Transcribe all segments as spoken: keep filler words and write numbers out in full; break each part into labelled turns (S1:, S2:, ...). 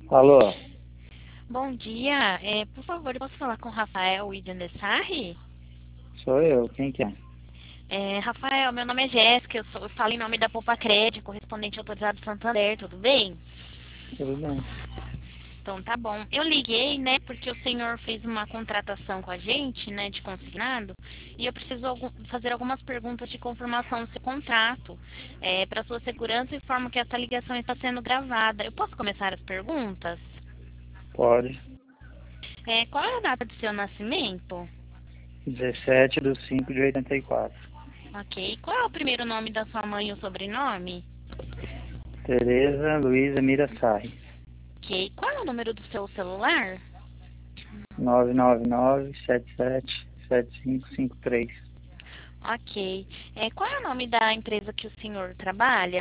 S1: Alô,
S2: Bom dia, é, por favor, eu posso falar com o Rafael Idendessarri?
S1: sou eu, quem que é?
S2: É, Rafael, meu nome é Jéssica, eu, sou, eu falo em nome da Poupa Crédito, correspondente autorizado Santander, tudo bem?
S1: Tudo bem?
S2: Então tá bom. Eu liguei, né, porque o senhor fez uma contratação com a gente, né, de consignado, e eu preciso algum- fazer algumas perguntas de confirmação do seu contrato. É, para sua segurança, informo que essa ligação está sendo gravada. Eu posso começar as perguntas?
S1: Pode.
S2: É, qual é a data do seu nascimento?
S1: dezessete de cinco de oitenta e quatro.
S2: Ok. Qual é o primeiro nome da sua mãe e o sobrenome?
S1: Tereza Luiza Mirassai.
S2: Ok. Qual é o número do seu celular?
S1: nove nove nove, sete sete, sete cinco cinco três.
S2: Ok. É, qual é o nome da empresa que o senhor trabalha?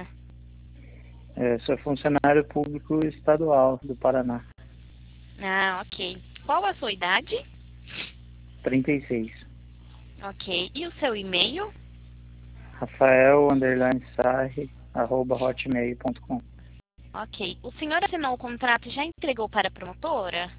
S1: É, sou funcionário público estadual do Paraná.
S2: Ah, ok. Qual a sua idade?
S1: Trinta e seis.
S2: Ok. E o seu e-mail?
S1: Rafael underline Sarri, arroba hotmail ponto com.
S2: Ok. O senhor assinou o contrato e já entregou para a promotora?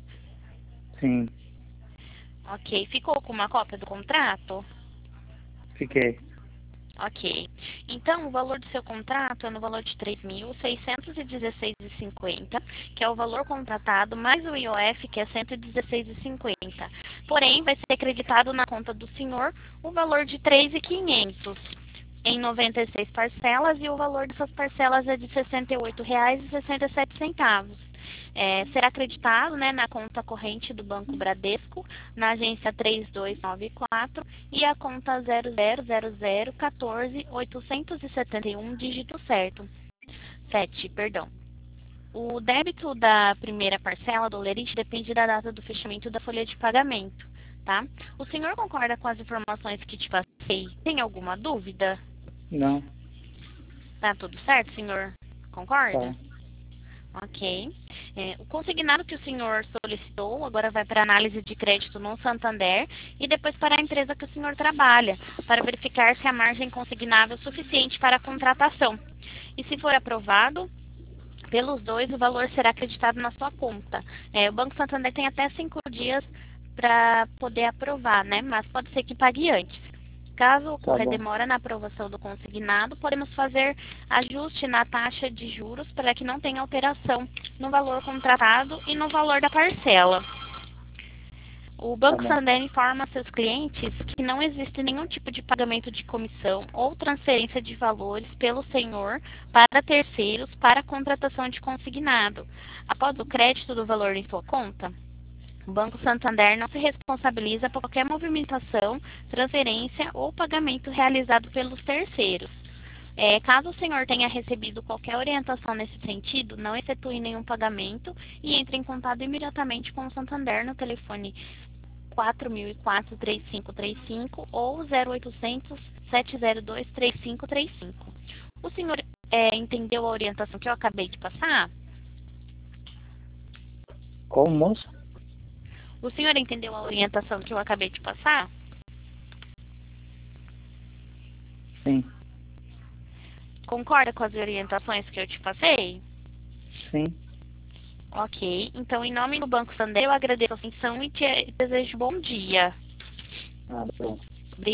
S1: Sim,
S2: Ok. Ficou com uma cópia do contrato?
S1: fiquei.
S2: Ok. Então, o valor do seu contrato é no valor de três mil seiscentos e dezesseis reais e cinquenta centavos, que é o valor contratado, mais o I O F, que é cento e dezesseis reais e cinquenta centavos. Porém, vai ser acreditado na conta do senhor o valor de três mil e quinhentos reais em noventa e seis parcelas, e o valor dessas parcelas é de sessenta e oito reais e sessenta e sete centavos. É, será acreditado, né, na conta corrente do Banco Bradesco, na agência três dois nove quatro e a conta zero zero zero zero um quatro oito sete um, dígito certo. sete, perdão. O débito da primeira parcela do lerite depende da data do fechamento da folha de pagamento, tá? O senhor concorda com as informações que te passei? Tem alguma dúvida?
S1: Não,
S2: Tá tudo certo, senhor? Concorda?
S1: tá,
S2: Ok. É, o consignado que o senhor solicitou agora vai para análise de crédito no Santander e depois para a empresa que o senhor trabalha, para verificar se a margem consignável é suficiente para a contratação. E se for aprovado pelos dois, o valor será acreditado na sua conta. É, o Banco Santander tem até cinco dias para poder aprovar, né? Mas pode ser que pague antes. Caso
S1: tá
S2: ocorra
S1: bom,
S2: demora na aprovação do consignado, podemos fazer ajuste na taxa de juros para que não tenha alteração no valor contratado e no valor da parcela. O
S1: tá
S2: Banco
S1: bom,
S2: Santander informa seus clientes que não existe nenhum tipo de pagamento de comissão ou transferência de valores pelo senhor para terceiros para a contratação de consignado. Após o crédito do valor em sua conta, o Banco Santander não se responsabiliza por qualquer movimentação, transferência ou pagamento realizado pelos terceiros. É, caso o senhor tenha recebido qualquer orientação nesse sentido, não efetue nenhum pagamento e entre em contato imediatamente com o Santander no telefone quatro mil e quatro, três cinco três cinco ou zero oitocentos, sete zero dois, três cinco três cinco. O senhor é, entendeu a orientação que eu acabei de passar?
S1: como moço?
S2: O senhor entendeu a orientação que eu acabei de passar?
S1: Sim,
S2: Concorda com as orientações que eu te passei?
S1: sim,
S2: Ok. Então, em nome do Banco Santander, eu agradeço a atenção e te desejo bom dia.
S1: ah, bom.